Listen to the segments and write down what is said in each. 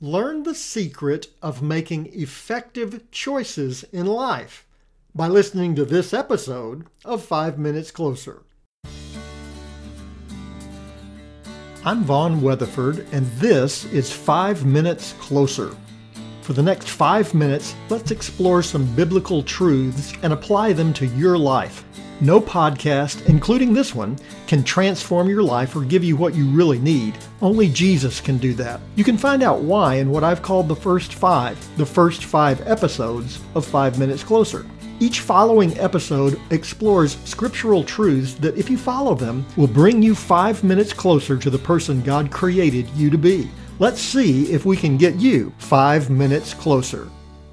Learn the secret of making effective choices in life by listening to this episode of 5 Minutes Closer. I'm Vaughn Weatherford, and this is 5 Minutes Closer. For the next 5 minutes, let's explore some biblical truths and apply them to your life. No podcast, including this one, can transform your life or give you what you really need. Only Jesus can do that. You can find out why in what I've called the first five episodes of 5 Minutes Closer. Each following episode explores scriptural truths that, if you follow them, will bring you 5 minutes closer to the person God created you to be. Let's see if we can get you 5 minutes closer.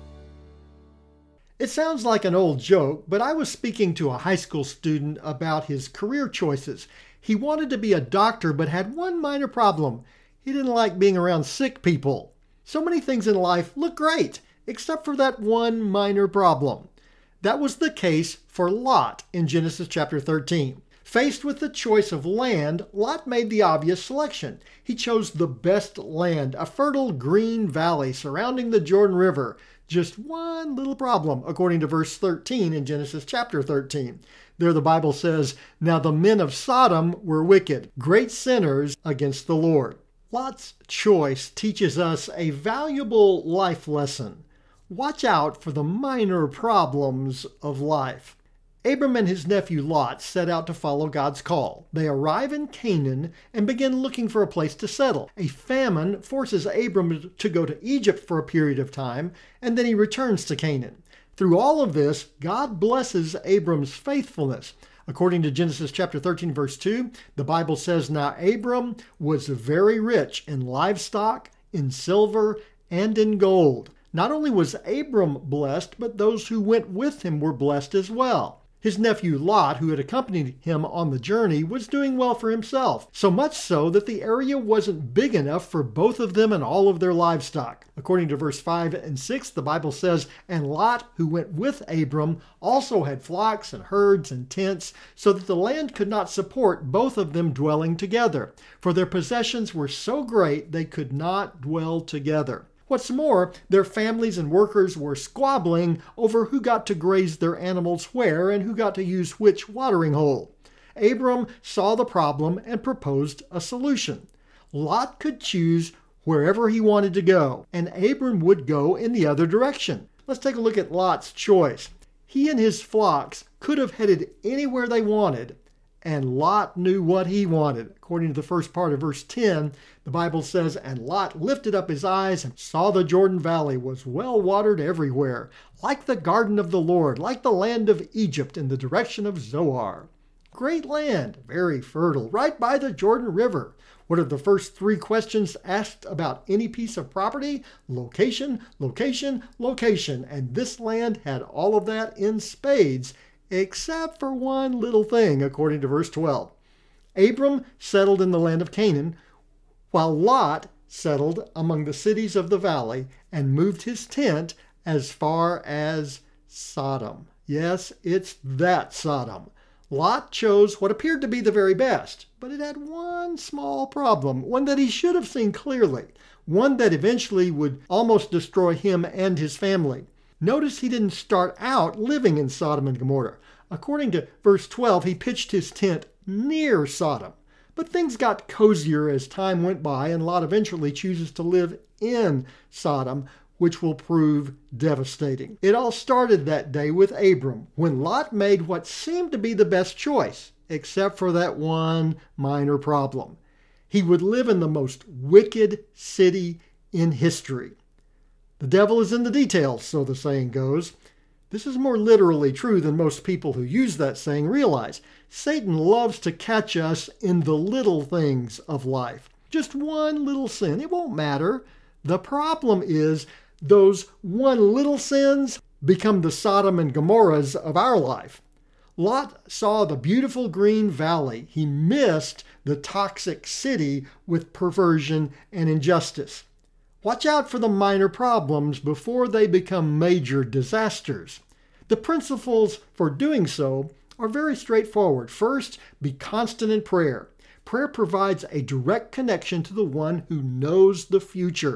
It sounds like an old joke, but I was speaking to a high school student about his career choices. He wanted to be a doctor, but had one minor problem. He didn't like being around sick people. So many things in life look great, except for that one minor problem. That was the case for Lot in Genesis chapter 13. Faced with the choice of land, Lot made the obvious selection. He chose the best land, a fertile green valley surrounding the Jordan River. Just one little problem, according to verse 13 in Genesis chapter 13. There the Bible says, "Now the men of Sodom were wicked, great sinners against the Lord." Lot's choice teaches us a valuable life lesson. Watch out for the minor problems of life. Abram and his nephew Lot set out to follow God's call. They arrive in Canaan and begin looking for a place to settle. A famine forces Abram to go to Egypt for a period of time, and then he returns to Canaan. Through all of this, God blesses Abram's faithfulness. According to Genesis chapter 13, verse 2, the Bible says, "Now Abram was very rich in livestock, in silver, and in gold." Not only was Abram blessed, but those who went with him were blessed as well. His nephew Lot, who had accompanied him on the journey, was doing well for himself, so much so that the area wasn't big enough for both of them and all of their livestock. According to verse 5 and 6, the Bible says, "And Lot, who went with Abram, also had flocks and herds and tents, so that the land could not support both of them dwelling together, for their possessions were so great they could not dwell together." What's more, their families and workers were squabbling over who got to graze their animals where and who got to use which watering hole. Abram saw the problem and proposed a solution. Lot could choose wherever he wanted to go, and Abram would go in the other direction. Let's take a look at Lot's choice. He and his flocks could have headed anywhere they wanted, and Lot knew what he wanted. According to the first part of verse 10, the Bible says, "And Lot lifted up his eyes and saw the Jordan Valley was well watered everywhere, like the garden of the Lord, like the land of Egypt in the direction of Zoar." Great land, very fertile, right by the Jordan River. What are the first three questions asked about any piece of property? Location, location, location. And this land had all of that in spades, except for one little thing, according to verse 12. Abram settled in the land of Canaan, while Lot settled among the cities of the valley and moved his tent as far as Sodom. Yes, it's that Sodom. Lot chose what appeared to be the very best, but it had one small problem, one that he should have seen clearly, one that eventually would almost destroy him and his family. Notice he didn't start out living in Sodom and Gomorrah. According to verse 12, he pitched his tent near Sodom. But things got cozier as time went by, and Lot eventually chooses to live in Sodom, which will prove devastating. It all started that day with Abram, when Lot made what seemed to be the best choice, except for that one minor problem. He would live in the most wicked city in history. The devil is in the details, so the saying goes. This is more literally true than most people who use that saying realize. Satan loves to catch us in the little things of life. Just one little sin, it won't matter. The problem is those one little sins become the Sodom and Gomorrahs of our life. Lot saw the beautiful green valley. He missed the toxic city with perversion and injustice. Watch out for the minor problems before they become major disasters. The principles for doing so are very straightforward. First, be constant in prayer. Prayer provides a direct connection to the one who knows the future.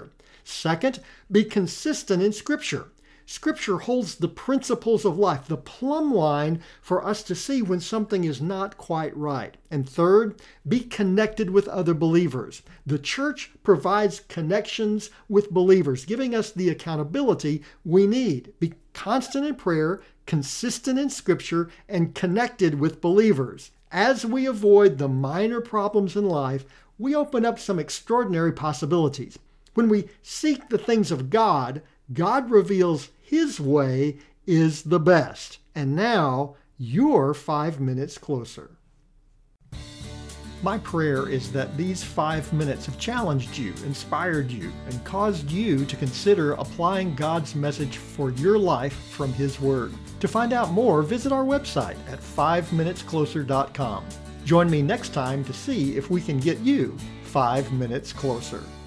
Second, be consistent in Scripture. Scripture holds the principles of life, the plumb line for us to see when something is not quite right. And third, be connected with other believers. The church provides connections with believers, giving us the accountability we need. Be constant in prayer, consistent in Scripture, and connected with believers. As we avoid the minor problems in life, we open up some extraordinary possibilities. When we seek the things of God, God reveals His way is the best. And now, you're 5 minutes closer. My prayer is that these 5 minutes have challenged you, inspired you, and caused you to consider applying God's message for your life from His Word. To find out more, visit our website at 5minutescloser.com. Join me next time to see if we can get you 5 minutes closer.